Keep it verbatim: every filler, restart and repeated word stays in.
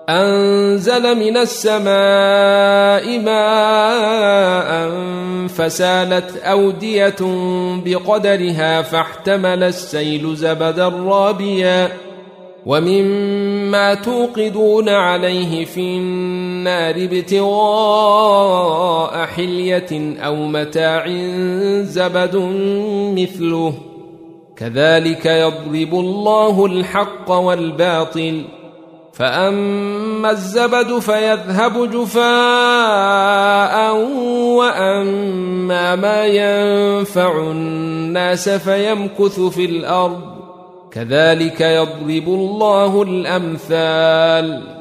أنزل من السماء ماء فسالت أودية بقدرها فاحتمل السيل زبدا رابيا ومما توقدون عليه في النار ابتغاء حلية أو متاع زبد مثله كذلك يضرب الله الحق والباطل فأما الزبد فيذهب جفاء وأما ما ينفع الناس فيمكث في الأرض كذلك يضرب الله الأمثال